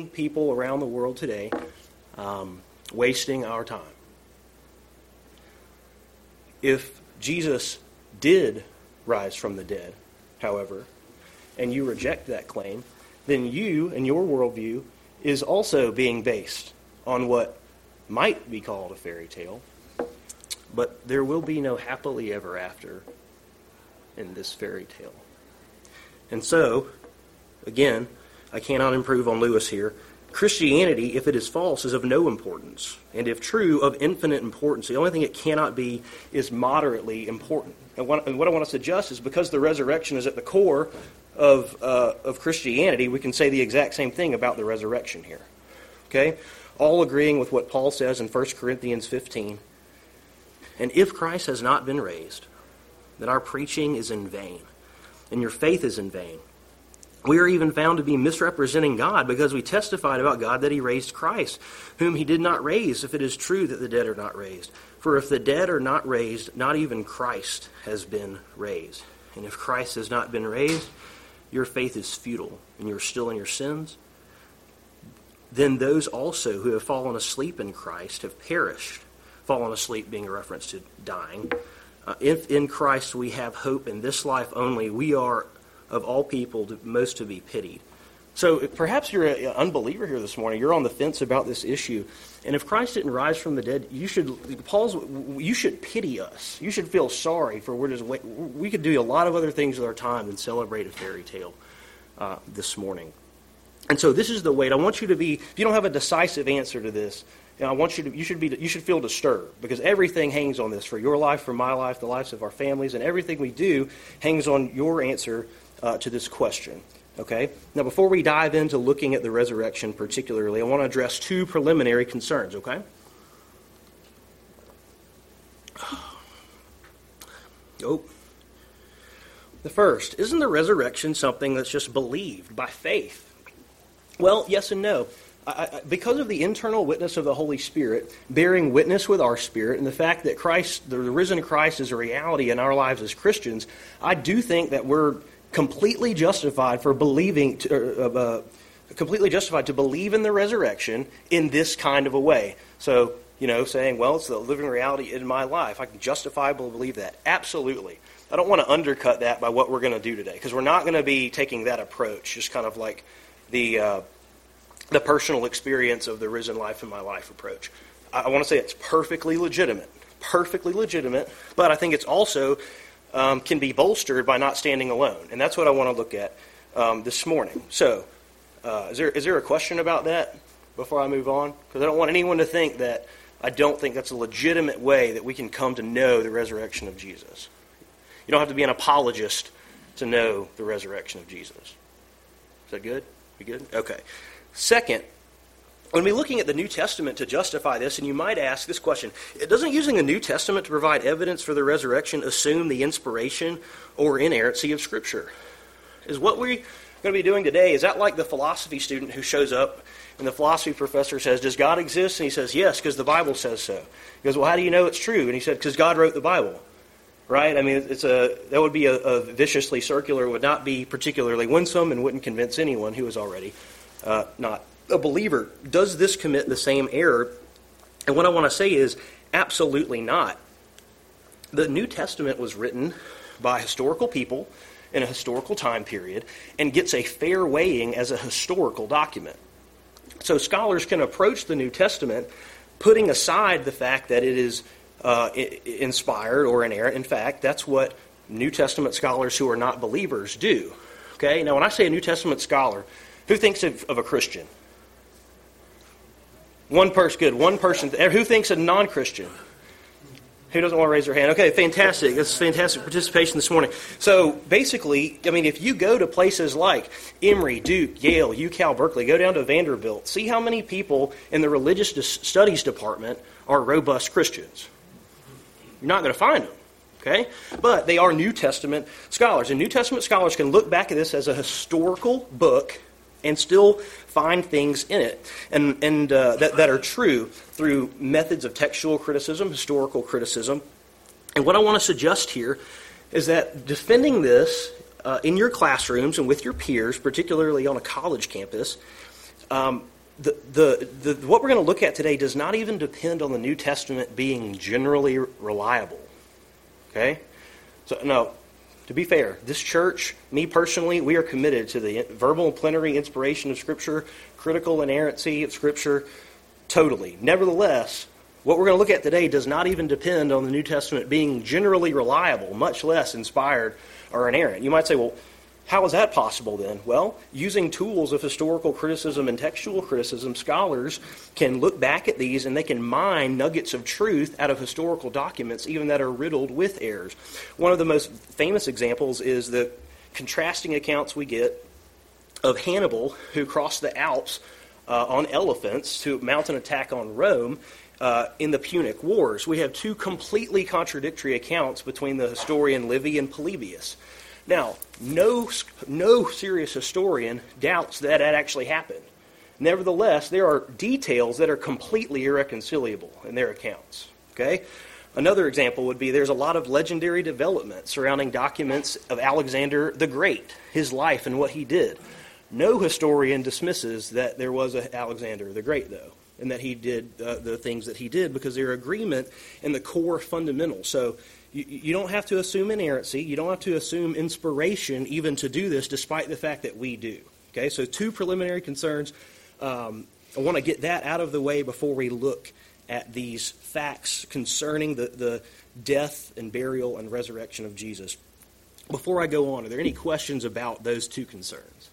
people around the world today wasting our time. If Jesus did rise from the dead, however, and you reject that claim, then you and your worldview is also being based on what might be called a fairy tale, but there will be no happily ever after in this fairy tale. And so, again, I cannot improve on Lewis here. Christianity, if it is false, is of no importance, and if true, of infinite importance. The only thing it cannot be is moderately important. And what I want to suggest is because the resurrection is at the core of Christianity, we can say the exact same thing about the resurrection here. Okay? All agreeing with what Paul says in 1 Corinthians 15. And if Christ has not been raised, then our preaching is in vain, and your faith is in vain. We are even found to be misrepresenting God because we testified about God that he raised Christ, whom he did not raise, if it is true that the dead are not raised. For if the dead are not raised, not even Christ has been raised. And if Christ has not been raised, your faith is futile, and you're still in your sins. Then those also who have fallen asleep in Christ have perished. Fallen asleep being a reference to dying. If in Christ we have hope in this life only, we are of all people most to be pitied. So perhaps you're an unbeliever here this morning. You're on the fence about this issue. And if Christ didn't rise from the dead, you should pity us. You should feel sorry for we could do a lot of other things with our time than celebrate a fairy tale this morning. And so this is the weight. I want you to be, if you don't have a decisive answer to this, I want you should feel disturbed, because everything hangs on this, for your life, for my life, the lives of our families, and everything we do hangs on your answer to this question. Okay? Now, before we dive into looking at the resurrection particularly, I want to address two preliminary concerns, okay? Oh. The first, isn't the resurrection something that's just believed by faith? Well, yes and no. Because of the internal witness of the Holy Spirit, bearing witness with our spirit, and the fact that Christ, the risen Christ, is a reality in our lives as Christians, I do think that we're completely justified to believe in the resurrection in this kind of a way. So, saying, well, it's the living reality in my life. I can justifiably believe that. Absolutely. I don't want to undercut that by what we're going to do today, because we're not going to be taking that approach, just kind of like the personal experience of the risen life in my life approach. I want to say it's perfectly legitimate, but I think it's also can be bolstered by not standing alone, and that's what I want to look at this morning. So, is there a question about that before I move on? Because I don't want anyone to think that I don't think that's a legitimate way that we can come to know the resurrection of Jesus. You don't have to be an apologist to know the resurrection of Jesus. Is that good? We good? Okay. Second, when we're looking at the New Testament to justify this, and you might ask this question, doesn't using the New Testament to provide evidence for the resurrection assume the inspiration or inerrancy of Scripture? Is what we're going to be doing today, is that like the philosophy student who shows up and the philosophy professor says, does God exist? And he says, yes, because the Bible says so. He goes, well, how do you know it's true? And he said, because God wrote the Bible. Right? I mean, that would be a viciously circular, would not be particularly winsome, and wouldn't convince anyone who is already not a believer. Does this commit the same error? And what I want to say is, absolutely not. The New Testament was written by historical people in a historical time period and gets a fair weighing as a historical document. So scholars can approach the New Testament putting aside the fact that it is inspired or inerrant. In fact, that's what New Testament scholars who are not believers do. Okay? Now, when I say a New Testament scholar, who thinks of a Christian? One person, good. One person. Who thinks of non-Christian? Who doesn't want to raise their hand? Okay, fantastic. That's fantastic participation this morning. So basically, I mean, if you go to places like Emory, Duke, Yale, UCal, Berkeley, go down to Vanderbilt, see how many people in the religious studies department are robust Christians. You're not going to find them, okay? But they are New Testament scholars. And New Testament scholars can look back at this as a historical book and still find things in it and that are true through methods of textual criticism, historical criticism. And what I want to suggest here is that defending this in your classrooms and with your peers, particularly on a college campus, what we're going to look at today does not even depend on the New Testament being generally reliable. Okay? So, no, to be fair, this church, me personally, we are committed to the verbal and plenary inspiration of Scripture, critical inerrancy of Scripture, totally. Nevertheless, what we're going to look at today does not even depend on the New Testament being generally reliable, much less inspired or inerrant. You might say, well, how is that possible then? Well, using tools of historical criticism and textual criticism, scholars can look back at these and they can mine nuggets of truth out of historical documents, even that are riddled with errors. One of the most famous examples is the contrasting accounts we get of Hannibal, who crossed the Alps on elephants to mount an attack on Rome in the Punic Wars. We have two completely contradictory accounts between the historian Livy and Polybius. Now, no serious historian doubts that actually happened. Nevertheless, there are details that are completely irreconcilable in their accounts. Okay? Another example would be there's a lot of legendary development surrounding documents of Alexander the Great, his life and what he did. No historian dismisses that there was an Alexander the Great, though, and that he did the things that he did because they're agreement in the core fundamentals. So you don't have to assume inerrancy. You don't have to assume inspiration even to do this, despite the fact that we do. Okay, so two preliminary concerns. I want to get that out of the way before we look at these facts concerning the death and burial and resurrection of Jesus. Before I go on, are there any questions about those two concerns?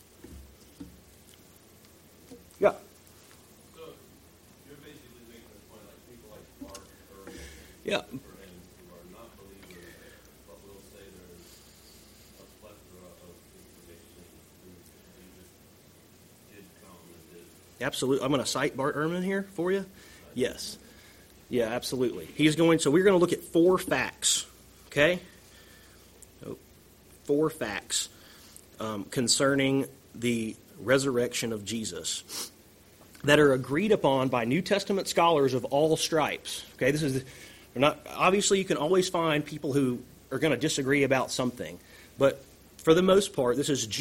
Yeah. So you're basically making a point like people like Mark or Yeah. who are not believers, but will say there's a plethora of information who Jesus did come and did. Absolutely. I'm going to cite Bart Ehrman here for you. Yes. Yeah, absolutely. So we're going to look at 4 facts, okay? 4 facts concerning the resurrection of Jesus that are agreed upon by New Testament scholars of all stripes. Okay, obviously you can always find people who are going to disagree about something, but for the most part,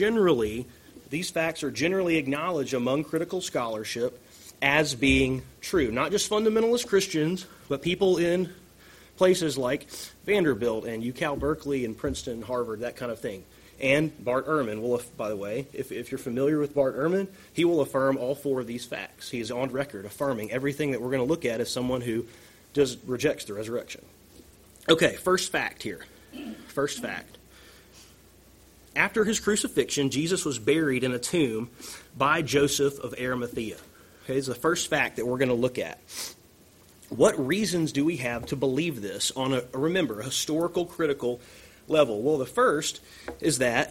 these facts are generally acknowledged among critical scholarship as being true. Not just fundamentalist Christians, but people in places like Vanderbilt and UCal Berkeley and Princeton, Harvard, that kind of thing. And Bart Ehrman will, by the way, if you're familiar with Bart Ehrman, he will affirm all 4 of these facts. He is on record affirming everything that we're going to look at as someone who rejects the resurrection. Okay, first fact here. First fact. After his crucifixion, Jesus was buried in a tomb by Joseph of Arimathea. Okay, this is the first fact that we're going to look at. What reasons do we have to believe this on a historical, critical level? Well, the first is that,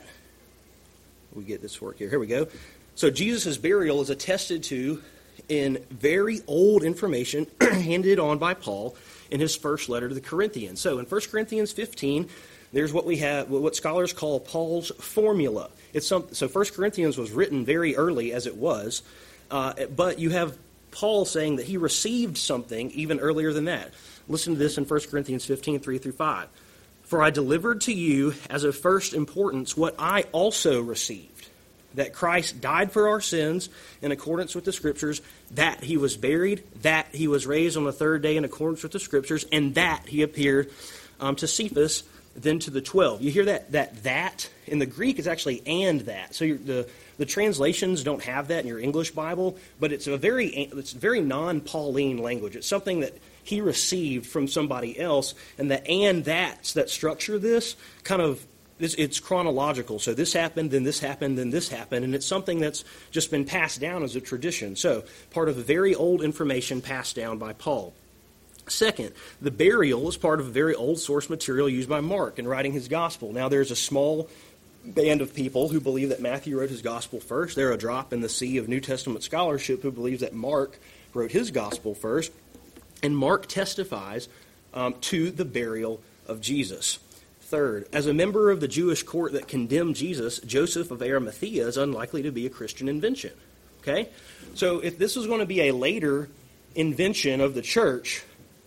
we get this work here. Here we go. So Jesus' burial is attested to in very old information handed on by Paul in his first letter to the Corinthians. So in 1 Corinthians 15, there's what we have, what scholars call Paul's formula. So 1 Corinthians was written very early as it was, but you have Paul saying that he received something even earlier than that. Listen to this in 1 Corinthians 15, 3 through 5. For I delivered to you as of first importance what I also received, that Christ died for our sins in accordance with the Scriptures, that he was buried, that he was raised on the 3rd day in accordance with the Scriptures, and that he appeared to Cephas, then to the 12. You hear that in the Greek is actually and that. So the translations don't have that in your English Bible, but it's very non-Pauline language. It's something that he received from somebody else, and the and that's that structure this kind of, it's chronological. So this happened, then this happened, then this happened, and it's something that's just been passed down as a tradition. So part of very old information passed down by Paul. Second, the burial is part of a very old source material used by Mark in writing his gospel. Now there's a small band of people who believe that Matthew wrote his gospel first. They're a drop in the sea of New Testament scholarship who believes that Mark wrote his gospel first. And Mark testifies to the burial of Jesus. Third, as a member of the Jewish court that condemned Jesus, Joseph of Arimathea is unlikely to be a Christian invention. Okay? So if this was going to be a later invention of the church,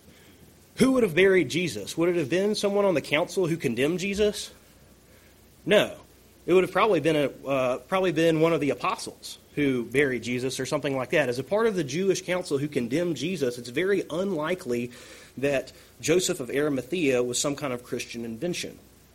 who would have buried Jesus? Would it have been someone on the council who condemned Jesus? No. It would have probably been one of the apostles who buried Jesus or something like that. As a part of the Jewish council who condemned Jesus, it's very unlikely that Joseph of Arimathea was some kind of Christian invention.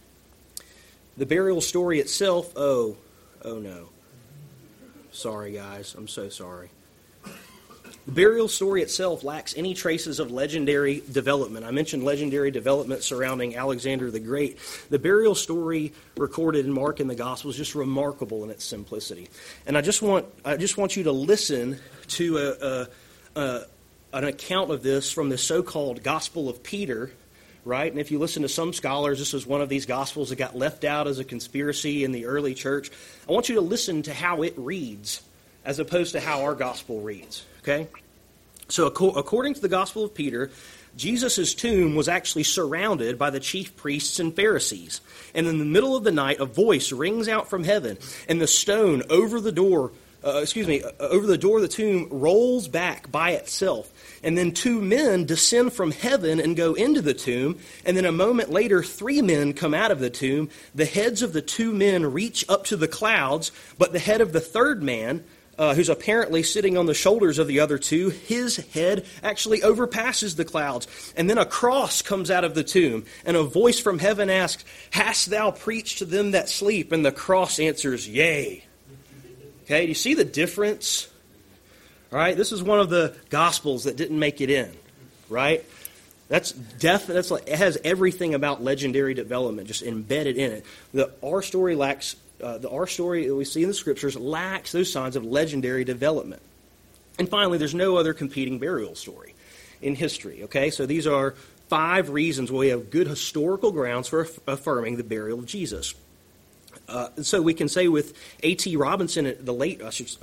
The burial story itself, oh no. Sorry, guys. I'm so sorry. The burial story itself lacks any traces of legendary development. I mentioned legendary development surrounding Alexander the Great. The burial story recorded in Mark and the Gospel is just remarkable in its simplicity. And I just want you to listen to an account of this from the so-called Gospel of Peter, right? And if you listen to some scholars, this was one of these Gospels that got left out as a conspiracy in the early church. I want you to listen to how it reads as opposed to how our Gospel reads. Okay? So according to the Gospel of Peter, Jesus' tomb was actually surrounded by the chief priests and Pharisees. And in the middle of the night, a voice rings out from heaven, and the stone over the door of the tomb rolls back by itself. And then 2 men descend from heaven and go into the tomb. And then a moment later, 3 men come out of the tomb. The heads of the 2 men reach up to the clouds, but the head of the third man, who's apparently sitting on the shoulders of the other 2, his head actually overpasses the clouds. And then a cross comes out of the tomb, and a voice from heaven asks, "Hast thou preached to them that sleep?" And the cross answers, "Yea." Okay, do you see the difference? All right, this is one of the Gospels that didn't make it in, right? It has everything about legendary development just embedded in it. Our story that we see in the Scriptures lacks those signs of legendary development. And finally, there's no other competing burial story in history. Okay, so these are 5 reasons why we have good historical grounds for affirming the burial of Jesus. So we can say with A.T. Robinson, the late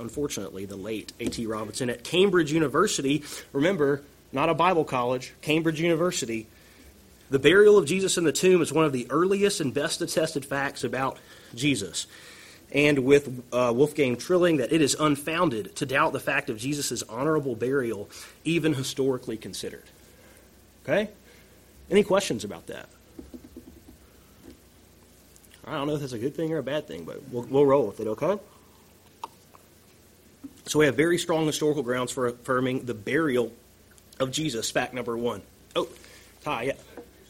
A.T. Robinson at Cambridge University, remember, not a Bible college, Cambridge University, the burial of Jesus in the tomb is one of the earliest and best attested facts about Jesus. And with Wolfgang Trilling, that it is unfounded to doubt the fact of Jesus' honorable burial, even historically considered. Okay? Any questions about that? I don't know if that's a good thing or a bad thing, but we'll roll with it, okay? So we have very strong historical grounds for affirming the burial of Jesus, fact number 1. Oh, Ty, yeah.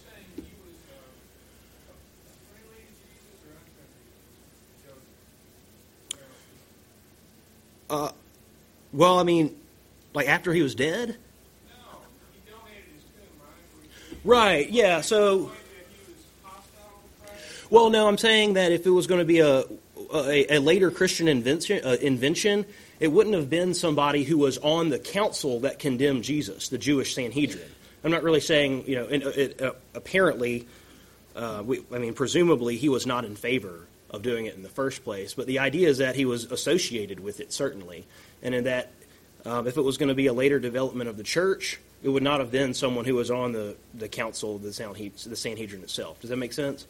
Well, I mean, like after he was dead? No, he donated his tomb, right? Right, yeah, so... Well, no, I'm saying that if it was going to be a later Christian invention, it wouldn't have been somebody who was on the council that condemned Jesus, the Jewish Sanhedrin. I'm not really saying, apparently, presumably he was not in favor of doing it in the first place, but the idea is that he was associated with it, certainly, and in that if it was going to be a later development of the church, it would not have been someone who was on the council of the Sanhedrin itself. Does that make sense?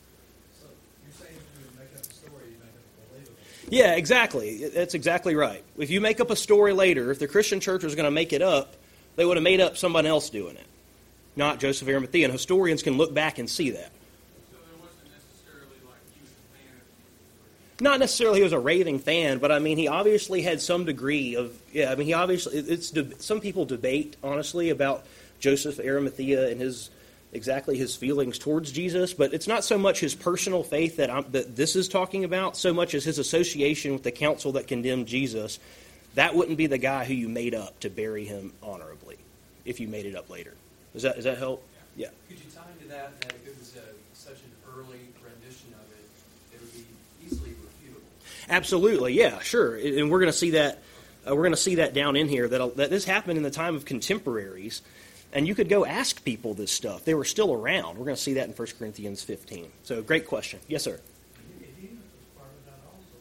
Yeah, exactly. That's exactly right. If you make up a story later, if the Christian church was going to make it up, they would have made up someone else doing it, not Joseph of Arimathea. And historians can look back and see that. So it wasn't necessarily like he was a fan of Jesus? Not necessarily he was a raving fan, but I mean, he obviously had some degree of, some people debate, honestly, about Joseph of Arimathea and his feelings towards Jesus, but it's not so much his personal faith that this is talking about, so much as his association with the council that condemned Jesus. That wouldn't be the guy who you made up to bury him honorably, if you made it up later. Does that help? Yeah. Could you tie into that if it was such an early rendition of it, it would be easily refutable? Absolutely, yeah, sure. And we're going to see that. We're going to see that down in here that this happened in the time of contemporaries. And you could go ask people this stuff. They were still around. We're going to see that in 1 Corinthians 15. So, great question. Yes, sir. Nicodemus was part of that also.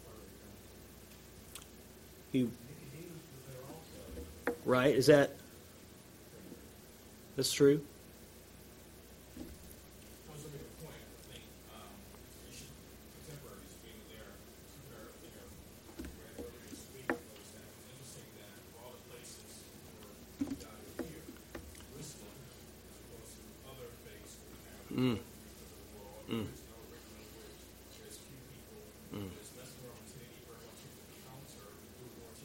He, Nicodemus was there also. right? That's true? I was looking at the point, I think, contemporaries being there, read earlier this week, was that it's interesting that of all the places where God is here, Jerusalem, as opposed to other faiths we have, because of the world, there's no written language, there's few people, there's less of an opportunity for much to encounter who wants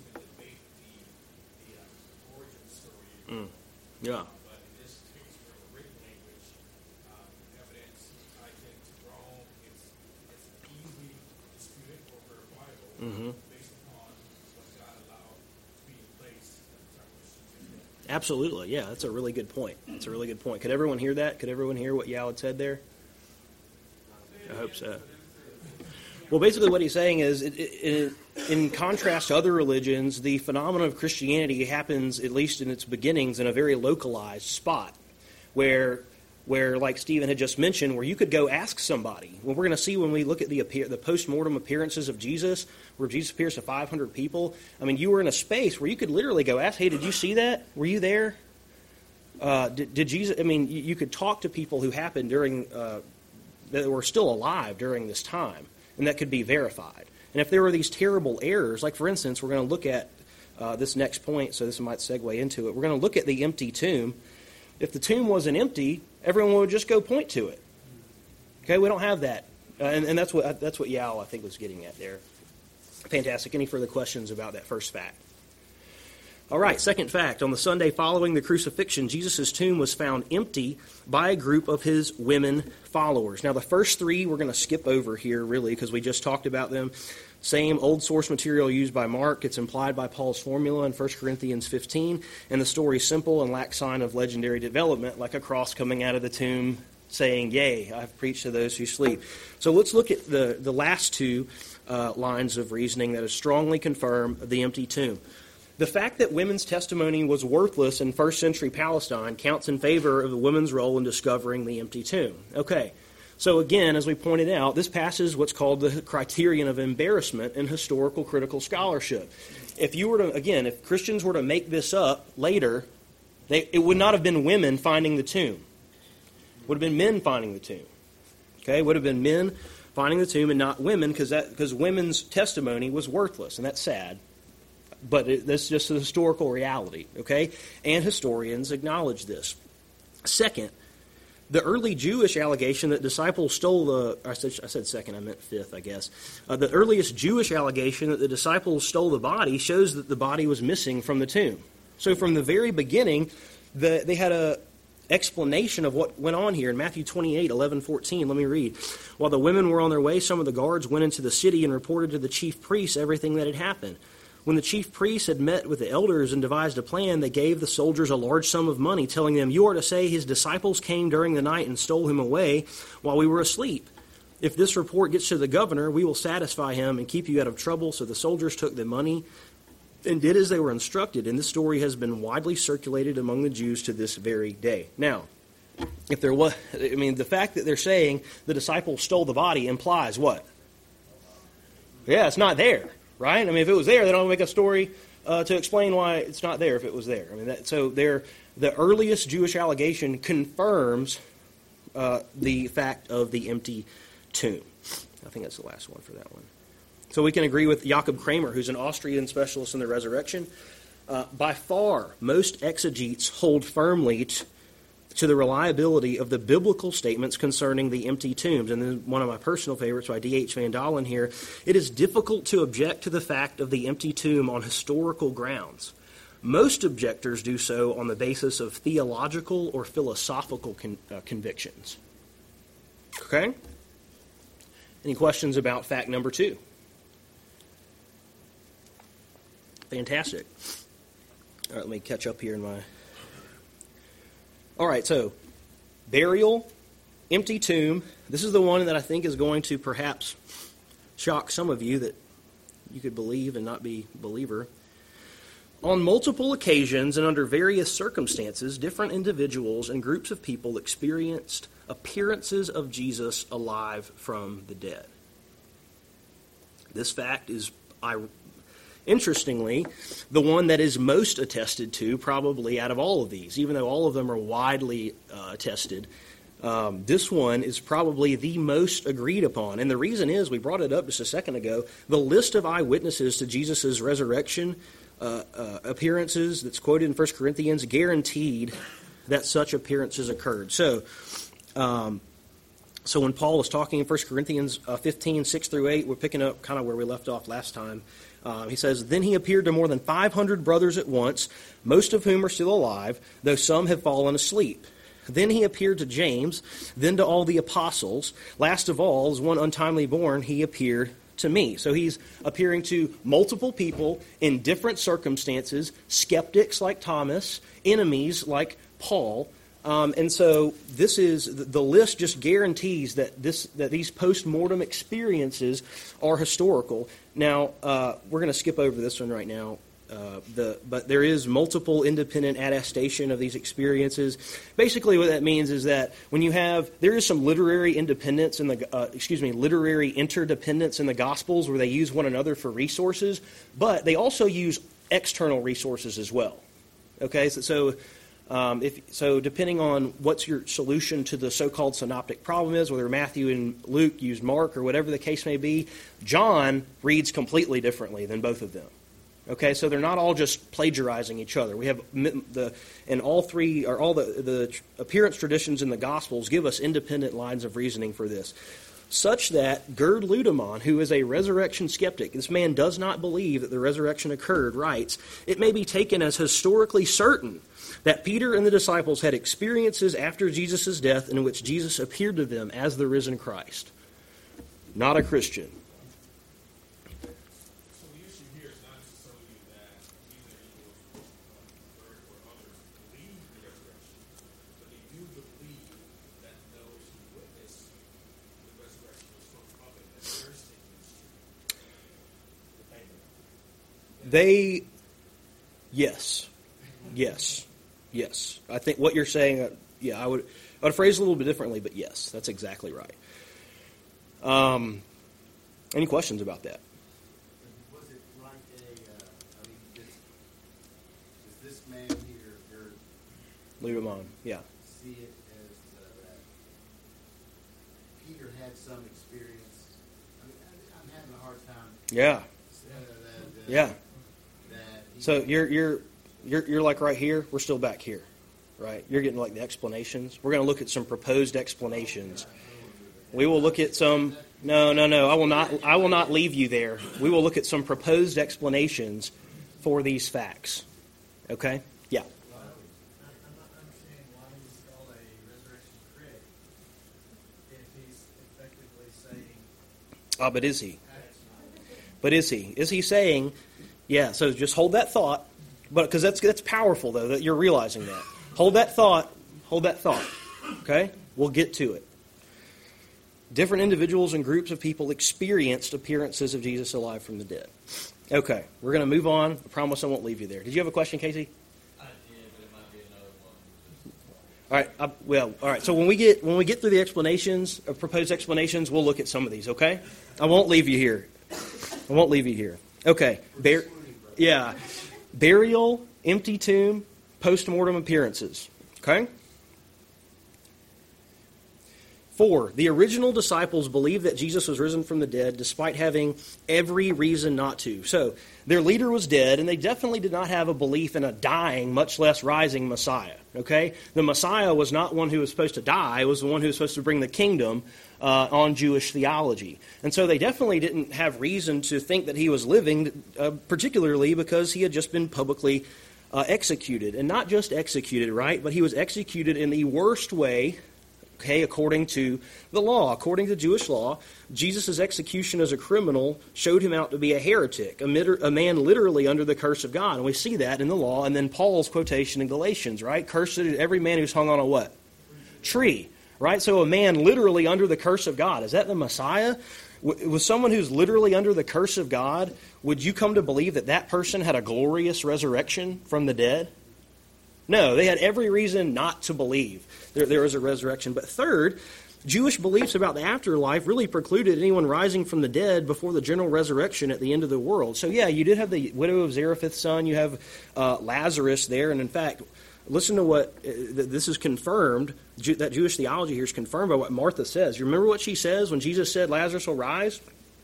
Yeah. But in this case, for the written language, evidence I tend to Rome, it's easily disputed or verifiable based upon what God allowed to be in place at the time of the death. Absolutely, yeah, that's a really good point. That's a really good point. Could everyone hear that? Could everyone hear what Yao had said there? I hope so. Well, basically what he's saying is, in contrast to other religions, the phenomenon of Christianity happens, at least in its beginnings, in a very localized spot, where like Stephen had just mentioned, where you could go ask somebody. Well, we're going to see when we look at the post-mortem appearances of Jesus, where Jesus appears to 500 people. I mean, you were in a space where you could literally go ask, hey, did you see that? Were you there? Did Jesus, I mean, you could talk to people who happened during, that were still alive during this time, and that could be verified. And if there were these terrible errors, like for instance, we're going to look at this next point, so this might segue into it. We're going to look at the empty tomb. If the tomb wasn't empty, everyone would just go point to it. Okay, we don't have that. And that's what Yao, I think, was getting at there. Fantastic. Any further questions about that first fact? All right, second fact. On the Sunday following the crucifixion, Jesus' tomb was found empty by a group of his women followers. Now, the first three we're going to skip over here, really, because we just talked about them. Same old source material used by Mark. It's implied by Paul's formula in 1 Corinthians 15. And the story is simple and lacks sign of legendary development, like a cross coming out of the tomb saying, "Yea, I've preached to those who sleep." So let's look at the last two lines of reasoning that strongly confirm the empty tomb. The fact that women's testimony was worthless in first century Palestine counts in favor of the women's role in discovering the empty tomb. Okay, so again, as we pointed out, this passes what's called the criterion of embarrassment in historical critical scholarship. If Christians were to make this up later, it would not have been women finding the tomb. It would have been men finding the tomb. Okay, it would have been men finding the tomb and not women, because women's testimony was worthless, and that's sad. But that's just a historical reality, okay? And historians acknowledge this. Second, the early Jewish allegation that disciples stole I said second, I meant fifth, I guess. The earliest Jewish allegation that the disciples stole the body shows that the body was missing from the tomb. So from the very beginning, they had a explanation of what went on here. In Matthew 28, 11, 14, let me read. While the women were on their way, some of the guards went into the city and reported to the chief priests everything that had happened. When the chief priests had met with the elders and devised a plan, they gave the soldiers a large sum of money, telling them, "You are to say his disciples came during the night and stole him away while we were asleep. If this report gets to the governor, we will satisfy him and keep you out of trouble." So the soldiers took the money and did as they were instructed, and this story has been widely circulated among the Jews to this very day. Now, the fact that they're saying the disciples stole the body implies what? Yeah, it's not there. Right? I mean, if it was there, they don't make a story to explain why it's not there if it was there. I mean, the earliest Jewish allegation confirms the fact of the empty tomb. I think that's the last one for that one. So we can agree with Jakob Kramer, who's an Austrian specialist in the resurrection. By far, most exegetes hold firmly to the reliability of the biblical statements concerning the empty tombs. And then one of my personal favorites by D.H. Van Dalen here, it is difficult to object to the fact of the empty tomb on historical grounds. Most objectors do so on the basis of theological or philosophical convictions. Okay? Any questions about fact number 2? Fantastic. All right, let me catch up here in my... All right, so burial, empty tomb. This is the one that I think is going to perhaps shock some of you that you could believe and not be a believer. On multiple occasions and under various circumstances, different individuals and groups of people experienced appearances of Jesus alive from the dead. This fact is, interestingly, the one that is most attested to probably out of all of these, even though all of them are widely attested. This one is probably the most agreed upon. And the reason is, we brought it up just a second ago, the list of eyewitnesses to Jesus' resurrection appearances that's quoted in 1 Corinthians guaranteed that such appearances occurred. So, So when Paul was talking in 1 Corinthians 15, 6 through 8, we're picking up kind of where we left off last time. He says, "Then he appeared to more than 500 brothers at once, most of whom are still alive, though some have fallen asleep. Then he appeared to James, then to all the apostles. Last of all, as one untimely born, he appeared to me." So he's appearing to multiple people in different circumstances, skeptics like Thomas, enemies like Paul. And so this is, the list just guarantees that these post-mortem experiences are historical. Now, we're going to skip over this one right now. But there is multiple independent attestation of these experiences. Basically, what that means is that when there is some literary independence in literary interdependence in the Gospels, where they use one another for resources, but they also use external resources as well. Okay, so depending on what's your solution to the so-called synoptic problem is, whether Matthew and Luke use Mark or whatever the case may be, John reads completely differently than both of them. Okay, so they're not all just plagiarizing each other. We have the appearance traditions in the Gospels give us independent lines of reasoning for this, such that Gerd Ludemann, who is a resurrection skeptic, this man does not believe that the resurrection occurred, writes, "It may be taken as historically certain that Peter and the disciples had experiences after Jesus' death in which Jesus appeared to them as the risen Christ." Not a Christian. Yes. I think what you're saying, I would phrase it a little bit differently, but yes, that's exactly right. Any questions about that? Was it like does this man here, Ludemann, yeah. see it as that Peter had some experience? I'm having a hard time. Yeah. Yeah. That So you're like right here. We're still back here, right? You're getting like the explanations. We're going to look at some proposed explanations. We will look at some. No. I will not leave you there. We will look at some proposed explanations for these facts. Okay? Yeah. I'm not understanding why he's called a resurrection critic if he's effectively saying. But is he? But is he? Is he saying? Yeah. So just hold that thought. But because that's powerful though that you're realizing that. Hold that thought. Okay? We'll get to it. Different individuals and groups of people experienced appearances of Jesus alive from the dead. Okay, we're going to move on. I promise I won't leave you there. Did you have a question, Casey? I did, but it might be another one. All right. So when we get through the explanations, proposed explanations, we'll look at some of these. Okay? I won't leave you here. Okay. Burial, empty tomb, post-mortem appearances. Okay? 4, the original disciples believed that Jesus was risen from the dead despite having every reason not to. So, their leader was dead, and they definitely did not have a belief in a dying, much less rising Messiah. Okay? The Messiah was not one who was supposed to die. It was the one who was supposed to bring the kingdom on Jewish theology. And so they definitely didn't have reason to think that he was living, particularly because he had just been publicly executed. And not just executed, right? But he was executed in the worst way. Okay, according to the law, according to Jewish law, Jesus' execution as a criminal showed him out to be a heretic, a man literally under the curse of God. And we see that in the law. And then Paul's quotation in Galatians, right? Cursed is every man who's hung on a what? Tree, right? So a man literally under the curse of God. Is that the Messiah? Was someone who's literally under the curse of God, would you come to believe that that person had a glorious resurrection from the dead? No, they had every reason not to believe there was a resurrection. But third, Jewish beliefs about the afterlife really precluded anyone rising from the dead before the general resurrection at the end of the world. So yeah, you did have the widow of Zarephath's son. You have Lazarus there. And in fact, listen to what, this is confirmed, that Jewish theology here is confirmed by what Martha says. You remember what she says when Jesus said Lazarus will rise?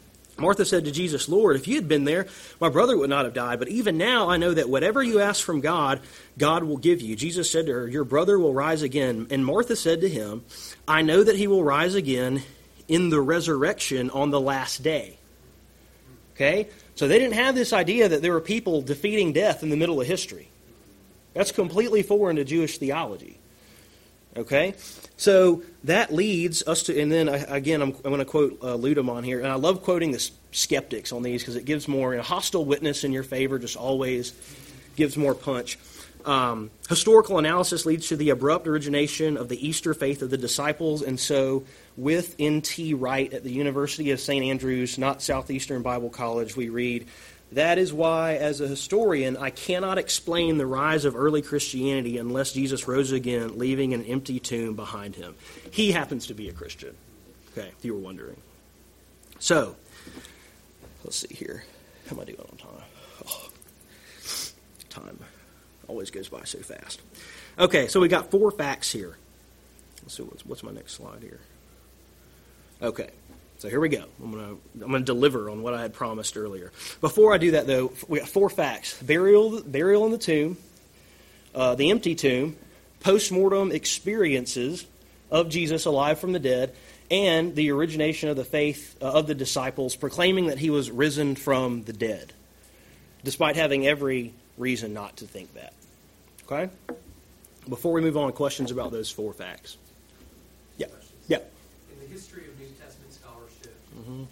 Martha said to Jesus, Lord, if you had been there, my brother would not have died. But even now I know that whatever you ask from God, God will give you. Jesus said to her, your brother will rise again. And Martha said to him, I know that he will rise again in the resurrection on the last day. Okay? So they didn't have this idea that there were people defeating death in the middle of history. That's completely foreign to Jewish theology. Okay? So that leads us to, and then again, I'm going to quote Ludemann here, and I love quoting the skeptics on these because it gives more, a hostile witness in your favor just always gives more punch. Historical analysis leads to the abrupt origination of the Easter faith of the disciples, and so with N.T. Wright at the University of St. Andrews, not Southeastern Bible College, we read, that is why, as a historian, I cannot explain the rise of early Christianity unless Jesus rose again, leaving an empty tomb behind him. He happens to be a Christian, okay, if you were wondering. So, let's see here. How am I doing on time? Oh, time always goes by so fast. Okay, so we got 4 facts here. Let's see, what's my next slide here? Okay. So here we go. I'm going to deliver on what I had promised earlier. Before I do that, though, we got 4 facts: burial in the tomb, the empty tomb, post-mortem experiences of Jesus alive from the dead, and the origination of the faith of the disciples, proclaiming that he was risen from the dead, despite having every reason not to think that. Okay? Before we move on, questions about those 4 facts? Yeah. Yeah. In the history of New Testament scholarship, Mm-hmm.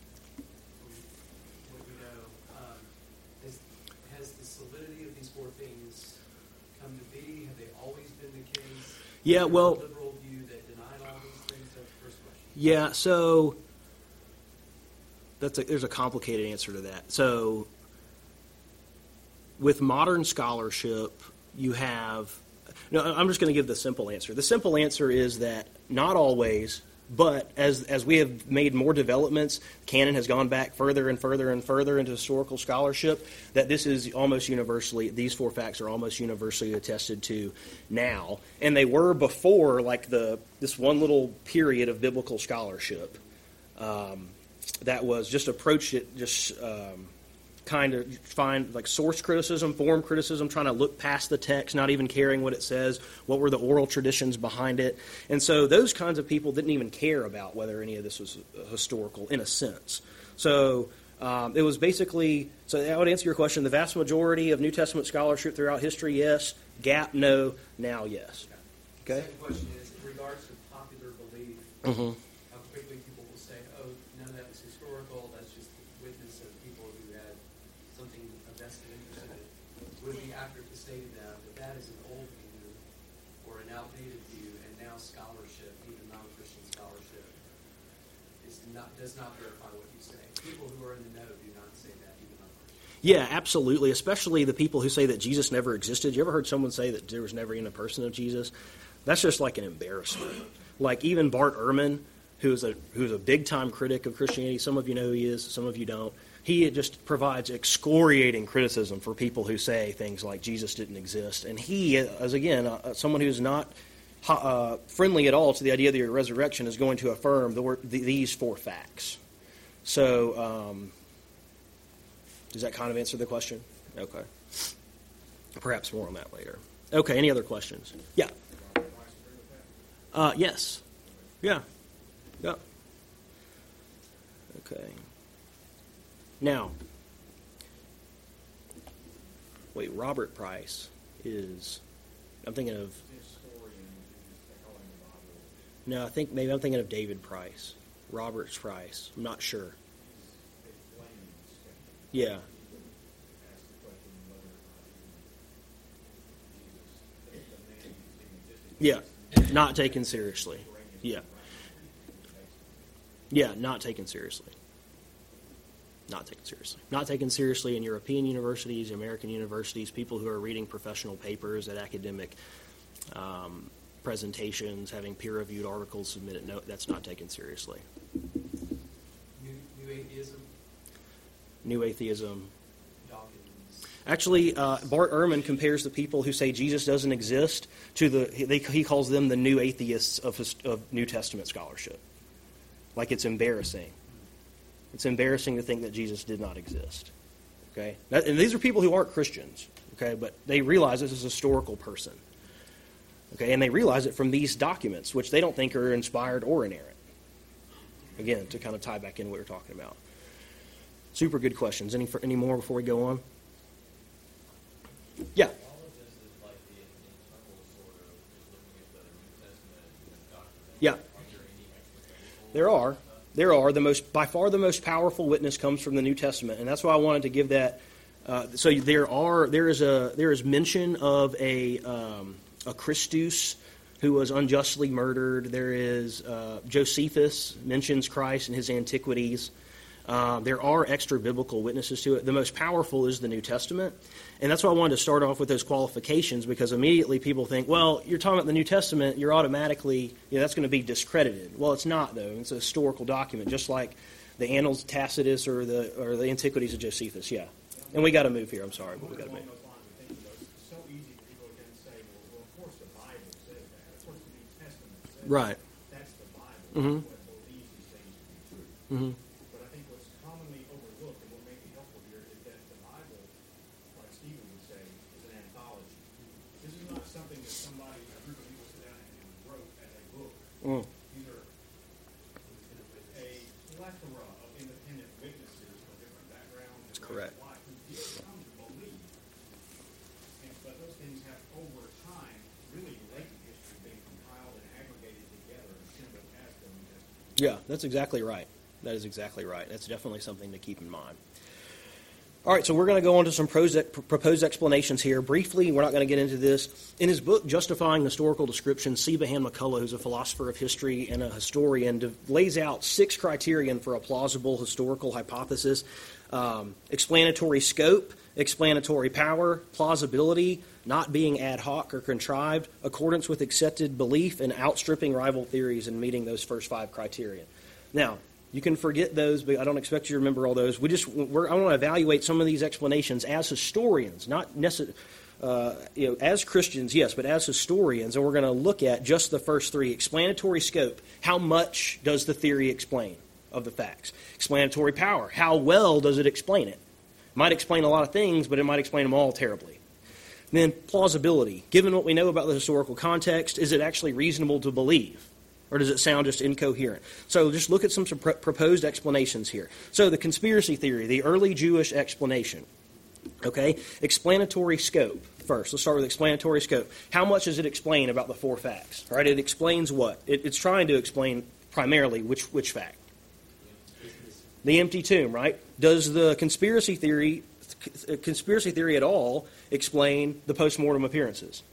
what we know, has the solidity of these 4 things come to be? Have they always been the case? Yeah, well, The liberal view that denied all these things? That's the first question. yeah, so there's a complicated answer to that. So with modern scholarship, you have... No, I'm just going to give the simple answer. The simple answer is that not always, but as we have made more developments, canon has gone back further and further and further into historical scholarship, that this is almost universally, these 4 facts are almost universally attested to now. And they were before, like, this one little period of biblical scholarship that was just approached it just... kind of find like source criticism, form criticism, trying to look past the text, not even caring what it says, what were the oral traditions behind it. And so those kinds of people didn't even care about whether any of this was historical in a sense. So it was basically, so that would answer your question, the vast majority of New Testament scholarship throughout history, yes. Gap, no. Now, yes. Okay? The second question is, in regards to popular belief, Mm-hmm. how quickly people will say, oh, none of that was historical, that's just the witness of people who had something a vested interest in it. Would it be accurate to say to them that that is an old view or an outdated view, and now scholarship, even non-Christian scholarship, does not verify what you say? People who are in the know do not say that, even non-Christian. Yeah, absolutely, especially the people who say that Jesus never existed. You ever heard someone say that there was never even a person of Jesus? That's just like an embarrassment. Like even Bart Ehrman, who's a big-time critic of Christianity. Some of you know who he is, some of you don't. He just provides excoriating criticism for people who say things like Jesus didn't exist. And he, as again, someone who's not friendly at all to the idea of the resurrection, is going to affirm these 4 facts. So, does that kind of answer the question? Okay. Perhaps more on that later. Okay, any other questions? Yeah. Yes. Yeah. Yeah. Okay. Now, wait, Robert Price is, I'm thinking of, no, I'm thinking of David Price. Robert Price. I'm not sure. Yeah. Yeah. Not taken seriously. Yeah. Yeah, not taken seriously. Not taken seriously. Not taken seriously in European universities, American universities, people who are reading professional papers at academic presentations, having peer-reviewed articles submitted. No, that's not taken seriously. New atheism? New atheism. Dawkins. Actually, Bart Ehrman compares the people who say Jesus doesn't exist to he calls them the new atheists of New Testament scholarship. Like it's embarrassing. It's embarrassing to think that Jesus did not exist. Okay? And these are people who aren't Christians, okay, but they realize this is a historical person. Okay, and they realize it from these documents, which they don't think are inspired or inerrant. Again, to kind of tie back in what we're talking about. Super good questions. Any more before we go on? Yeah. All of this is like the internal sort of just looking at the New Testament document. Yeah. Are there any extra There are. By far the most powerful witness comes from the New Testament, and that's why I wanted to give that. So there is mention of a Christus who was unjustly murdered. There is Josephus mentions Christ and his antiquities. There are extra biblical witnesses to it. The most powerful is the New Testament. And that's why I wanted to start off with those qualifications, because immediately people think, well, you're talking about the New Testament, you're automatically, that's going to be discredited. Well, it's not, though. It's a historical document, just like the Annals of Tacitus or the Antiquities of Josephus, yeah. And we got to move here, I'm sorry, but we got to move. It's so easy for people to again say, well, of course the Bible says that. Of course the New Testament says Right. That's the Bible. Mhm. That's what believes these things to be true. Mm-hmm. But I think what's commonly overlooked and what may be helpful here is that the Bible, like Stephen would say, is an anthology. This is not something that somebody, a group of people sit down and wrote as a book. Mm. These are a plethora of independent witnesses from different backgrounds. That's correct. Who did come to believe. But those things have, over time, really latent history being compiled and aggregated together and assembled as the New Testament. Yeah, that's exactly right. That is exactly right. That's definitely something to keep in mind. All right, so we're going to go on to some proposed explanations here. Briefly, we're not going to get into this. In his book, Justifying Historical Description, Sebahan McCullough, who's a philosopher of history and a historian, lays out 6 criterion for a plausible historical hypothesis. Explanatory scope, explanatory power, plausibility, not being ad hoc or contrived, accordance with accepted belief, and outstripping rival theories and meeting those first 5 criteria. Now, you can forget those, but I don't expect you to remember all those. I want to evaluate some of these explanations as historians, not necessarily, as Christians, yes, but as historians, and we're going to look at just the first 3. Explanatory scope, how much does the theory explain of the facts? Explanatory power, how well does it explain it? Might explain a lot of things, but it might explain them all terribly. And then plausibility, given what we know about the historical context, is it actually reasonable to believe? Or does it sound just incoherent? So just look at some proposed explanations here. So the conspiracy theory, the early Jewish explanation. Okay, explanatory scope first. Let's start with explanatory scope. How much does it explain about the 4 facts? All right, it explains what? It's trying to explain primarily which fact? The empty tomb, right? Does the conspiracy theory at all explain the post-mortem appearances?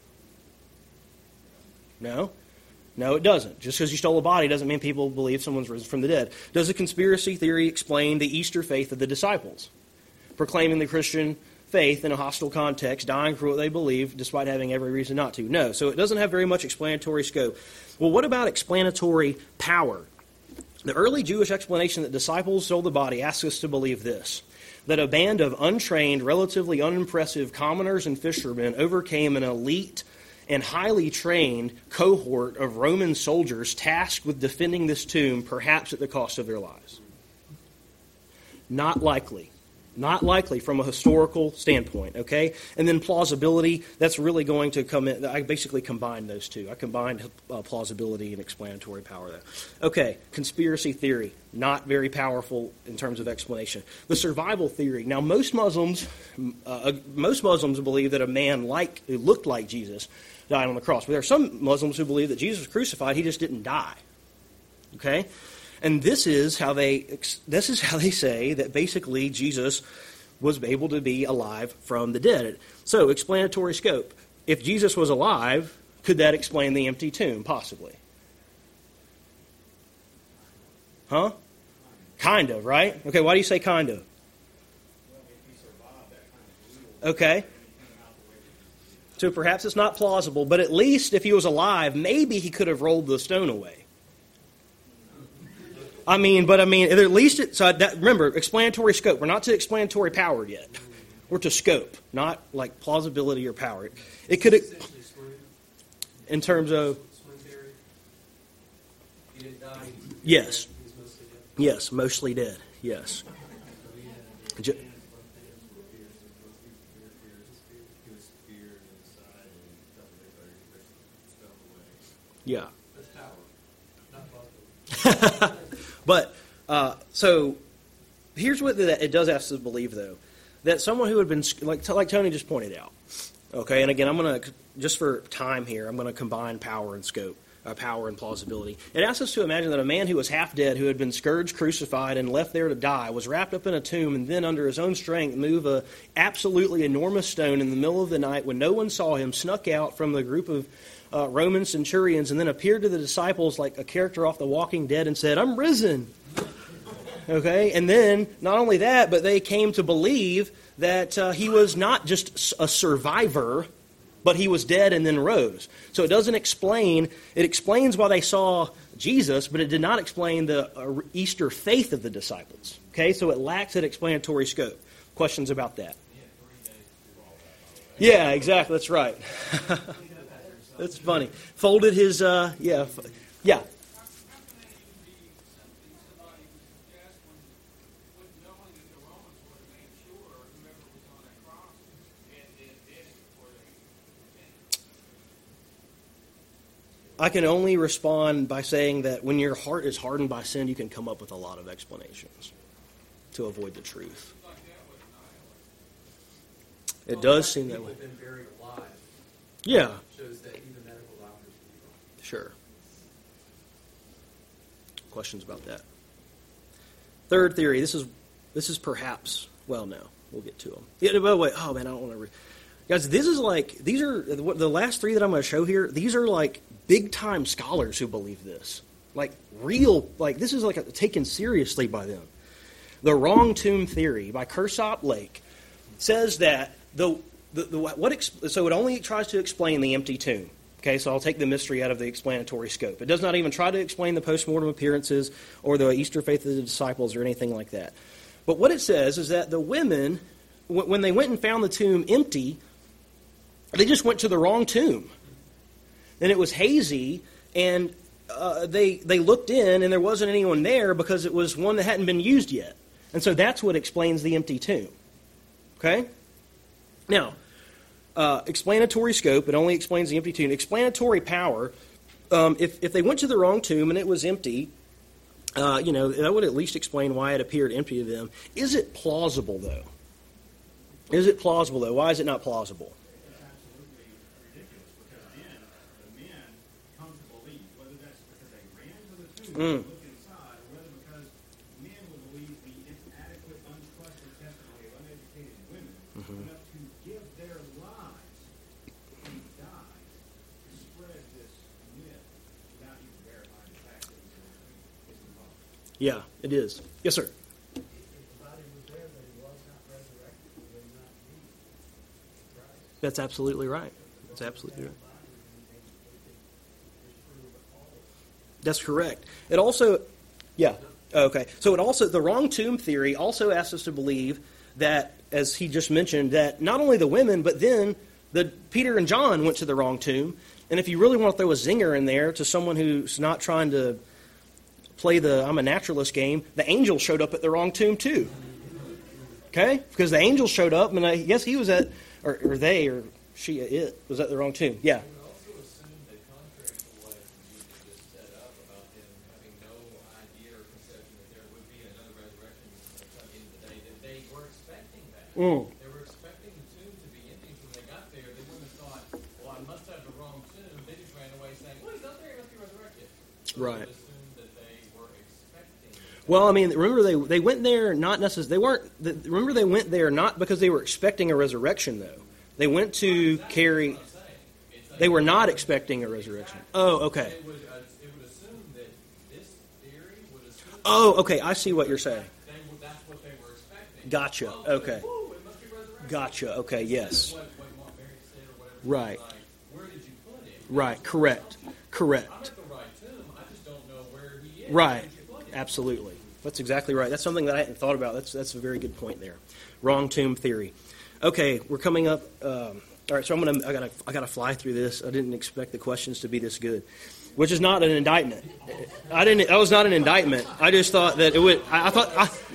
No? No, it doesn't. Just because you stole a body doesn't mean people believe someone's risen from the dead. Does the conspiracy theory explain the Easter faith of the disciples? Proclaiming the Christian faith in a hostile context, dying for what they believe, despite having every reason not to. No, so it doesn't have very much explanatory scope. Well, what about explanatory power? The early Jewish explanation that disciples stole the body asks us to believe this, that a band of untrained, relatively unimpressive commoners and fishermen overcame an elite and highly trained cohort of Roman soldiers tasked with defending this tomb, perhaps at the cost of their lives. Not likely. Not likely from a historical standpoint, okay? And then plausibility, that's really going to come in. I basically combined those two. I combined plausibility and explanatory power there. Okay, conspiracy theory, not very powerful in terms of explanation. The survival theory. Now, most Muslims believe that a man who looked like Jesus died on the cross. But there are some Muslims who believe that Jesus was crucified, he just didn't die. Okay? And this is how they say that basically Jesus was able to be alive from the dead. So, explanatory scope. If Jesus was alive, could that explain the empty tomb? Possibly. Huh? Kind of, right? Okay, why do you say kind of? Okay. So perhaps it's not plausible, but at least if he was alive, maybe he could have rolled the stone away. At least remember, explanatory scope. We're not to explanatory power yet. We're to scope, not like plausibility or power. It could, in terms of, He didn't die. yes, He was mostly dead. yes, mostly dead. Yes. His left hands were pierced, and both feet were pierced. He was speared in the side, and he fell to the earth, fell away. Yeah. That's power, not muscle. But, so, here's what it does ask us to believe, though. That someone who had been, like Tony just pointed out, okay, and again, I'm going to, just for time here, I'm going to combine power and scope, power and plausibility. It asks us to imagine that a man who was half dead, who had been scourged, crucified, and left there to die, was wrapped up in a tomb, and then under his own strength move a absolutely enormous stone in the middle of the night when no one saw him, snuck out from the group of Roman centurions, and then appeared to the disciples like a character off The Walking Dead and said, "I'm risen." Okay, and then not only that, but they came to believe that he was not just a survivor, but he was dead and then rose. So it doesn't explain, it explains why they saw Jesus, but it did not explain the Easter faith of the disciples. Okay, so it lacks that explanatory scope. Questions about that? Yeah, exactly, that's right. That's funny. Folded his, yeah. How can that even be something somebody would suggest when knowing that the Romans would have made sure whoever was on that cross did it before they did? I can only respond by saying that when your heart is hardened by sin, you can come up with a lot of explanations to avoid the truth. Like that was an It does seem that way. People have been buried alive. Yeah, Shows that even medical doctors can be wrong. sure. Questions about that? Third theory. This is perhaps. Well, no, we'll get to them. Yeah, by the way, oh man, I don't want to. Guys, these are the last three that I'm going to show here. These are like big time scholars who believe this. Like real, like this is like taken seriously by them. The wrong tomb theory by Kershaw Lake says that so it only tries to explain the empty tomb. Okay, so I'll take the mystery out of the explanatory scope. It does not even try to explain the post-mortem appearances or the Easter faith of the disciples or anything like that. But what it says is that the women, when they went and found the tomb empty, they just went to the wrong tomb. And it was hazy, and they looked in, and there wasn't anyone there because it was one that hadn't been used yet. And so that's what explains the empty tomb. Okay? Now, explanatory scope, it only explains the empty tomb. Explanatory power, if they went to the wrong tomb and it was empty, that would at least explain why it appeared empty to them. Is it plausible, though? Is it plausible, though? Why is it not plausible? It's absolutely ridiculous because then the men come to believe, whether that's because they ran to the tomb and looked inside, or whether because men will believe the inadequate, untrusted testimony of uneducated women enough to give their lives and die to spread this myth without even verifying the fact that it's involved. Yeah, it is. Yes, sir. If the body was there, but he was not resurrected, he would not be Christ. That's absolutely right. That's absolutely right. That's correct. It also, yeah, okay. So it also, the wrong tomb theory also asks us to believe that, as he just mentioned, that not only the women, but then Peter and John went to the wrong tomb. And if you really want to throw a zinger in there to someone who's not trying to play the I'm a naturalist game, the angel showed up at the wrong tomb too. Okay? Because the angel showed up, and I guess he was at, or they, or she, it, was at the wrong tomb. Yeah. You would also assume that contrary to what Jesus just set up about them having no idea or conception that there would be another resurrection at the end of the day, that they were expecting that. They were expecting the tomb to be empty. So when they got there, they wouldn't have thought, well, I must have the wrong tomb. They just ran away saying, well, he's not there, he must be resurrected. So Right. they would assume that they were expecting that. Well, I mean, remember they went there not necessarily. They weren't. Remember they went there not because they were expecting a resurrection, though. They went to carry. They were not expecting a resurrection. Oh, okay. It would assume that this theory would assume Oh, okay. I see what you're saying. that's what they were expecting. Gotcha. Oh, Okay. woo, it must be resurrected. Gotcha. Okay. Yes. What Mary said or whatever. Right. Like, where did you put him? Right. Correct. I'm Correct. at the right tomb. I just don't know where he is. Right. Where did you put him? Absolutely. That's exactly right. That's something that I hadn't thought about. That's a very good point there. Wrong tomb theory. Okay, we're coming up. All right, so I gotta fly through this. I didn't expect the questions to be this good, which is not an indictment. That was not an indictment. I just thought that it would. I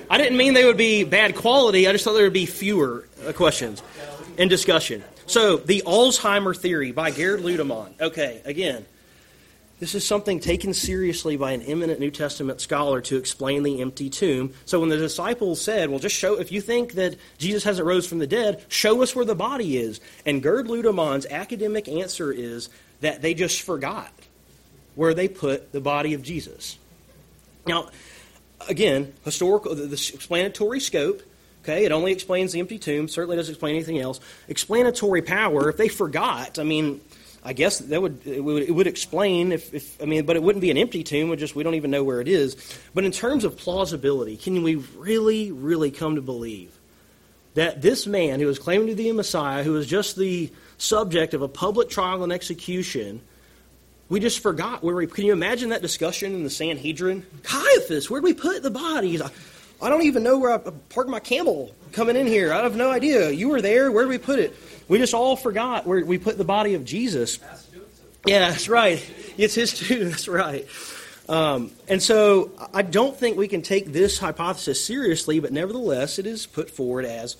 I didn't mean they would be bad quality. I just thought there would be fewer questions and discussion. So, the Alzheimer theory by Gerhard Ludemann. Okay, again, this is something taken seriously by an eminent New Testament scholar to explain the empty tomb. So when the disciples said, well, just show, if you think that Jesus hasn't rose from the dead, show us where the body is. And Gerhard Ludemann's academic answer is that they just forgot where they put the body of Jesus. Now, again, historical, the explanatory scope, okay, it only explains the empty tomb, certainly doesn't explain anything else. Explanatory power, if they forgot, I guess it would explain but it wouldn't be an empty tomb. We don't even know where it is. But in terms of plausibility, can we really, really come to believe that this man who was claiming to be a Messiah, who was just the subject of a public trial and execution, we just forgot where can you imagine that discussion in the Sanhedrin? Caiaphas, where'd we put the bodies? I don't even know where I parked my camel coming in here. I have no idea. You were there. Where did we put it? We just all forgot where we put the body of Jesus. Yeah, that's right. It's his tomb. That's right. And so I don't think we can take this hypothesis seriously, but nevertheless it is put forward as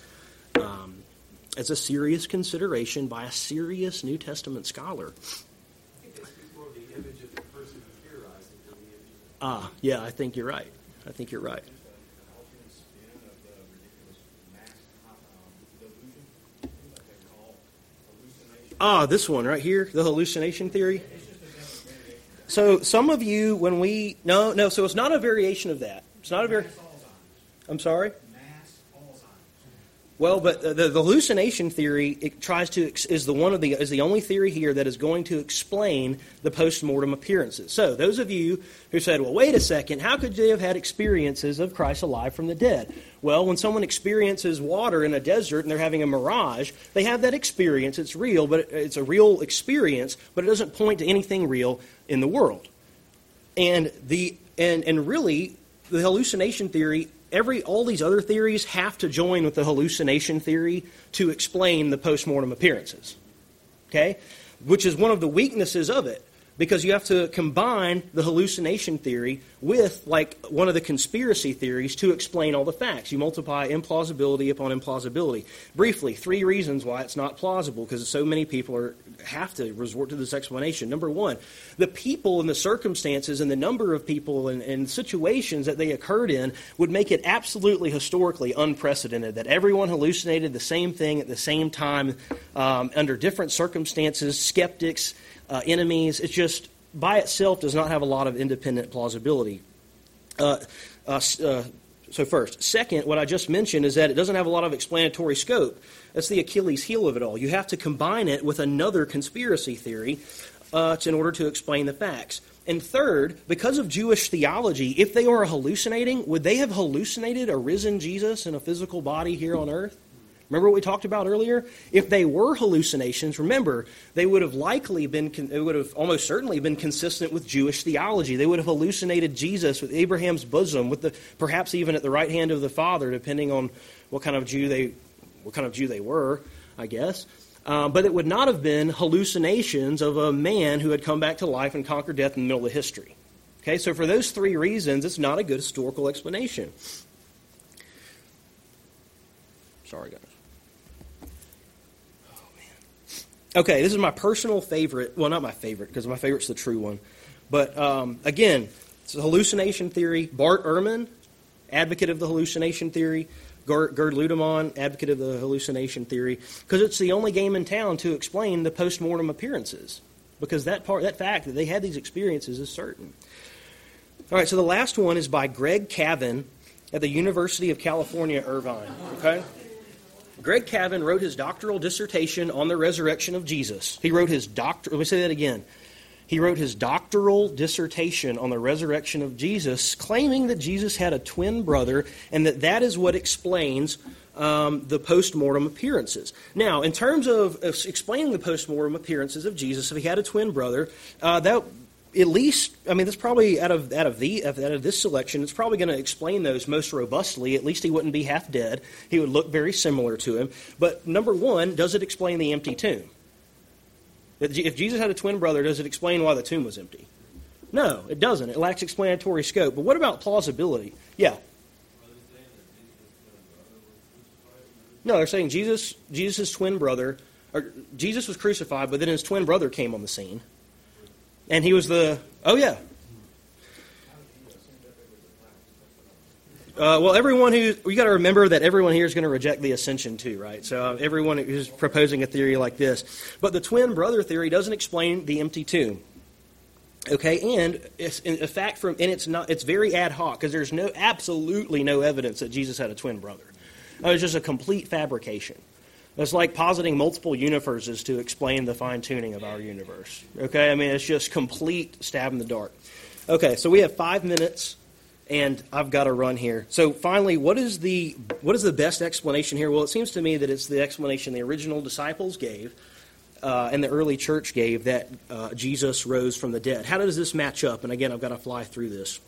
a serious consideration by a serious New Testament scholar. I think it's before the image of the person who's theorizing for the image. Yeah, I think you're right. Alternate spin of the ridiculous mass delusion, like they call hallucination. This one right here, the hallucination theory. So some of you, so it's not a variation of that. It's not a variation. I'm sorry? Mass Alzheimer's. Well, but the hallucination theory is the only theory here that is going to explain the post-mortem appearances. So those of you who said, well, wait a second, how could they have had experiences of Christ alive from the dead? Well, when someone experiences water in a desert and they're having a mirage, they have that experience. It's real, but it's a real experience, but it doesn't point to anything real in the world. And really, the hallucination theory, all these other theories have to join with the hallucination theory to explain the post-mortem appearances. Okay? Which is one of the weaknesses of it, because you have to combine the hallucination theory with one of the conspiracy theories to explain all the facts. You multiply implausibility upon implausibility. Briefly, 3 reasons why it's not plausible, because so many people have to resort to this explanation. Number 1, the people and the circumstances and the number of people and situations that they occurred in would make it absolutely historically unprecedented that everyone hallucinated the same thing at the same time under different circumstances, skeptics, enemies. It's just, by itself, does not have a lot of independent plausibility. So first. Second, what I just mentioned is that it doesn't have a lot of explanatory scope. That's the Achilles heel of it all. You have to combine it with another conspiracy theory in order to explain the facts. And third, because of Jewish theology, if they are hallucinating, would they have hallucinated a risen Jesus in a physical body here on earth? Remember what we talked about earlier? If they were hallucinations, remember, they would have almost certainly been consistent with Jewish theology. They would have hallucinated Jesus with Abraham's bosom, perhaps even at the right hand of the Father, depending on what kind of Jew they were, I guess. But it would not have been hallucinations of a man who had come back to life and conquered death in the middle of history. Okay, so for those 3 reasons, it's not a good historical explanation. Sorry, guys. Okay, this is my personal favorite. Well, not my favorite, because my favorite's the true one. But again, it's a hallucination theory. Bart Ehrman, advocate of the hallucination theory. Gerd Ludemann, advocate of the hallucination theory. Because it's the only game in town to explain the post-mortem appearances. Because that fact that they had these experiences is certain. All right, so the last one is by Greg Cavan at the University of California, Irvine. Okay? Greg Cavan wrote his doctoral dissertation on the resurrection of Jesus. Let me say that again. He wrote his doctoral dissertation on the resurrection of Jesus, claiming that Jesus had a twin brother and that is what explains the post-mortem appearances. Now, in terms of explaining the post-mortem appearances of Jesus, if he had a twin brother, that's probably out of this selection, it's probably going to explain those most robustly. At least he wouldn't be half dead. He would look very similar to him. But number 1, does it explain the empty tomb? If Jesus had a twin brother, does it explain why the tomb was empty? No, it doesn't. It lacks explanatory scope. But what about plausibility? Yeah. Well, they're saying that No, they're saying Jesus' twin brother, or Jesus was crucified, but then his twin brother came on the scene. And he was oh yeah. Well, you got to remember that everyone here is going to reject the ascension too, right? So everyone who's proposing a theory like this. But the twin brother theory doesn't explain the empty tomb. Okay, and it's in fact it's very ad hoc because there's absolutely no evidence that Jesus had a twin brother. It's just a complete fabrication. It's like positing multiple universes to explain the fine-tuning of our universe. Okay, I mean, it's just complete stab in the dark. Okay, so we have 5 minutes, and I've got to run here. So finally, what is the best explanation here? Well, it seems to me that it's the explanation the original disciples gave and the early church gave, that Jesus rose from the dead. How does this match up? And again, I've got to fly through this.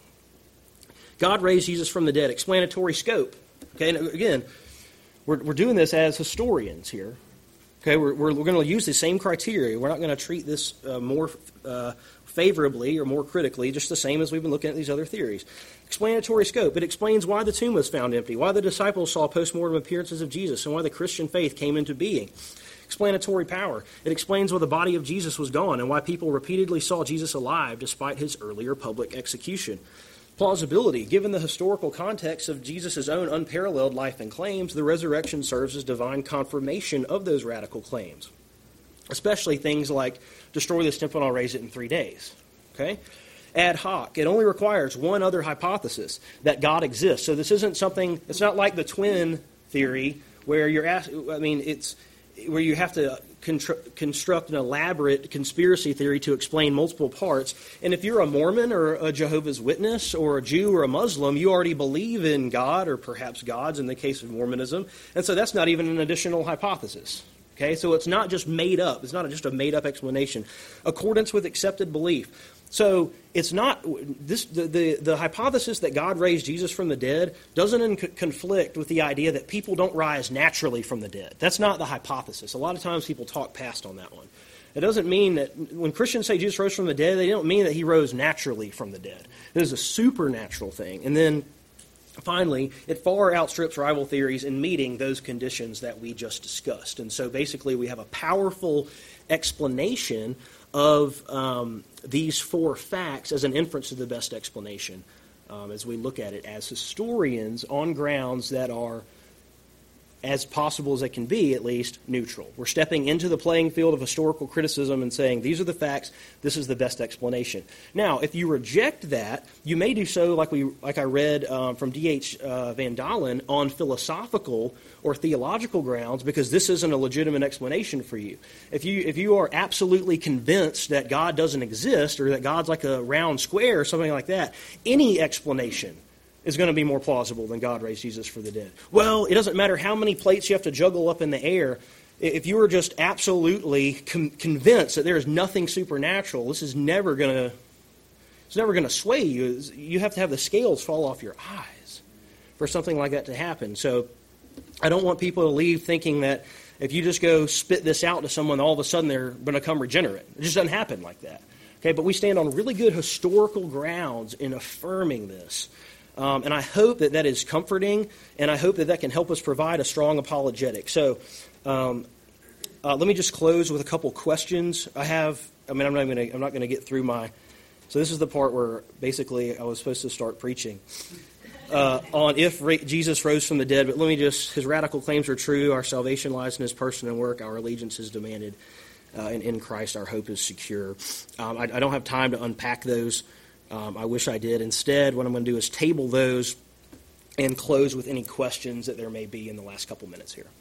God raised Jesus from the dead. Explanatory scope. Okay, and again, we're doing this as historians here. Okay, we're going to use the same criteria. We're not going to treat this more favorably or more critically, just the same as we've been looking at these other theories. Explanatory scope. It explains why the tomb was found empty, why the disciples saw post-mortem appearances of Jesus, and why the Christian faith came into being. Explanatory power. It explains why the body of Jesus was gone and why people repeatedly saw Jesus alive despite his earlier public execution. Plausibility. Given the historical context of Jesus' own unparalleled life and claims, the resurrection serves as divine confirmation of those radical claims, especially things like destroy this temple and I'll raise it in 3 days. Okay? Ad hoc. It only requires one other hypothesis, that God exists. So this isn't something, it's not like the twin theory where it's where you have to construct an elaborate conspiracy theory to explain multiple parts. And if you're a Mormon or a Jehovah's Witness or a Jew or a Muslim, you already believe in God, or perhaps gods in the case of Mormonism. And so that's not even an additional hypothesis. Okay, so it's not just made up. It's not just a made-up explanation. Accordance with accepted belief. So it's not this. The hypothesis that God raised Jesus from the dead doesn't conflict with the idea that people don't rise naturally from the dead. That's not the hypothesis. A lot of times people talk past on that one. It doesn't mean that when Christians say Jesus rose from the dead, they don't mean that he rose naturally from the dead. It is a supernatural thing. And then finally, it far outstrips rival theories in meeting those conditions that we just discussed. And so basically we have a powerful explanation of these 4 facts as an inference to the best explanation as we look at it as historians on grounds that are, as possible as they can be, at least, neutral. We're stepping into the playing field of historical criticism and saying, these are the facts, this is the best explanation. Now, if you reject that, you may do so, like I read from D.H. Van Dalen, on philosophical or theological grounds, because this isn't a legitimate explanation for you. If you are absolutely convinced that God doesn't exist, or that God's like a round square or something like that, any explanation is going to be more plausible than God raised Jesus from the dead. Well, it doesn't matter how many plates you have to juggle up in the air. If you are just absolutely convinced that there is nothing supernatural, this is never going to sway you. You have to have the scales fall off your eyes for something like that to happen. So I don't want people to leave thinking that if you just go spit this out to someone, all of a sudden they're going to become regenerate. It just doesn't happen like that. Okay, but we stand on really good historical grounds in affirming this. And I hope that is comforting, and I hope that can help us provide a strong apologetic. So let me just close with a couple questions. I'm not going to get through my. So this is the part where basically I was supposed to start preaching on if Jesus rose from the dead. But his radical claims are true. Our salvation lies in his person and work. Our allegiance is demanded, and in Christ our hope is secure. I don't have time to unpack those. I wish I did. Instead, what I'm going to do is table those and close with any questions that there may be in the last couple minutes here.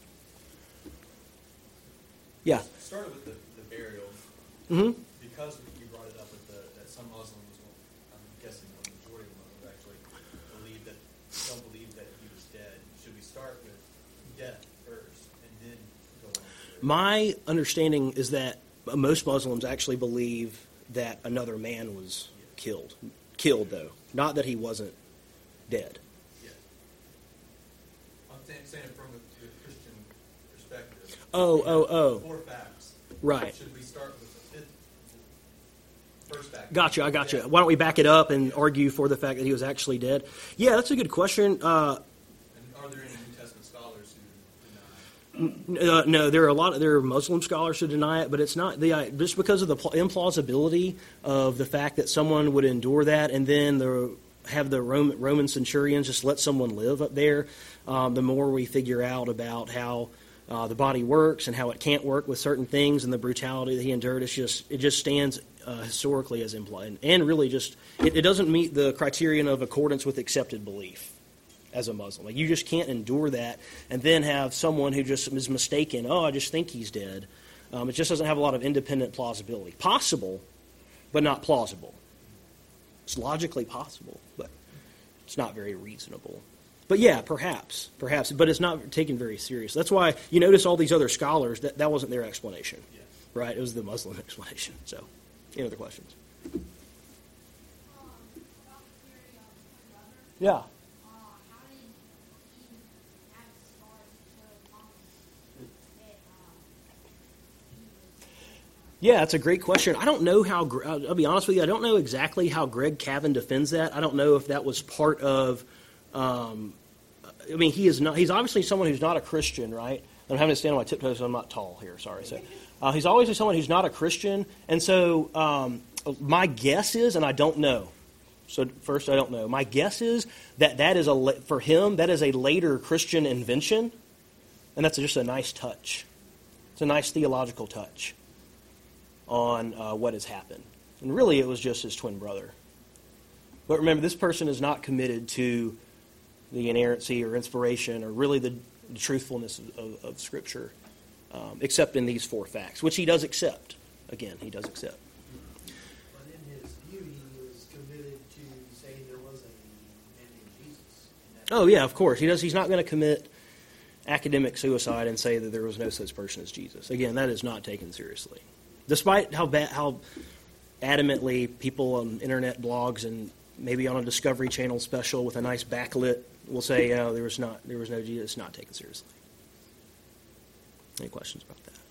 Yeah? Started with the burial. Mm-hmm. Because you brought it up with that some Muslims, I'm guessing a majority of Muslims actually don't believe that he was dead. Should we start with death first and then go on to burial? My understanding is that most Muslims actually believe that another man was killed though, not that he wasn't dead. Yeah. I'm saying it from the Christian perspective. Oh. 4 facts. Right. Should we start with the first fact? Gotcha, I gotcha. Why don't we back it up and argue for the fact that he was actually dead? Yeah, that's a good question. And are there any New Testament scholars who deny? No, there are Muslim scholars who deny it, but it's not just because of the implausibility of the fact that someone would endure that and then have the Roman centurions just let someone live up there. The more we figure out about how the body works and how it can't work with certain things and the brutality that he endured, it just stands historically as implied, and really just it doesn't meet the criterion of accordance with accepted belief as a Muslim. Like, you just can't endure that and then have someone who just is mistaken, oh, I just think he's dead. It just doesn't have a lot of independent plausibility. Possible, but not plausible. It's logically possible, but it's not very reasonable. But yeah, perhaps, but it's not taken very serious. That's why you notice all these other scholars, that wasn't their explanation, right? It was the Muslim explanation. So, any other questions? Yeah. Yeah, it's a great question. I don't know how, I'll be honest with you, I don't know exactly how Greg Cavan defends that. I don't know if that was part of, he's obviously someone who's not a Christian, right? I'm having to stand on my tiptoes so I'm not tall here, sorry. So he's always someone who's not a Christian, and so my guess is, and I don't know, so first I don't know, my guess is that is for him, that is a later Christian invention, and that's just a nice touch. It's a nice theological touch on what has happened. And really it was just his twin brother. But remember, this person is not committed to the inerrancy or inspiration or really the truthfulness of Scripture, except in these 4 facts, which he does accept. Again, he does accept. But in his view, he was committed to saying there was a man named Jesus. Oh, yeah, of course. He's not going to commit academic suicide and say that there was no such person as Jesus. Again, that is not taken seriously. Despite how adamantly people on internet blogs and maybe on a Discovery Channel special with a nice backlit will say, "Oh, there was no Jesus," it's not taken seriously. Any questions about that?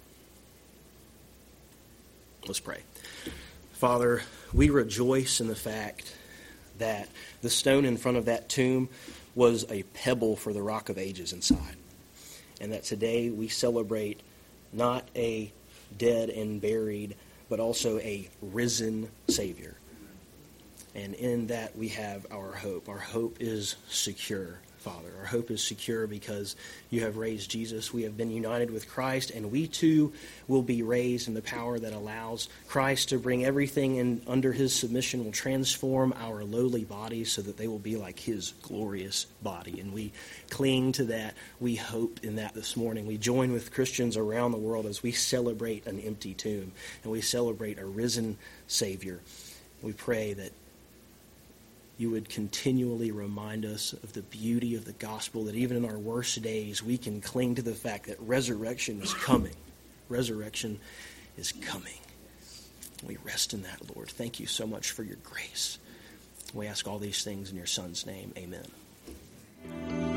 Let's pray. Father, we rejoice in the fact that the stone in front of that tomb was a pebble for the Rock of Ages inside, and that today we celebrate not a dead and buried, but also a risen Savior. And in that we have our hope. Our hope is secure, Father. Our hope is secure because you have raised Jesus. We have been united with Christ, and we too will be raised in the power that allows Christ to bring everything in under his submission, will transform our lowly bodies so that they will be like his glorious body. And we cling to that. We hope in that this morning. We join with Christians around the world as we celebrate an empty tomb and we celebrate a risen Savior. We pray that you would continually remind us of the beauty of the gospel, that even in our worst days, we can cling to the fact that resurrection is coming. Resurrection is coming. We rest in that, Lord. Thank you so much for your grace. We ask all these things in your Son's name. Amen.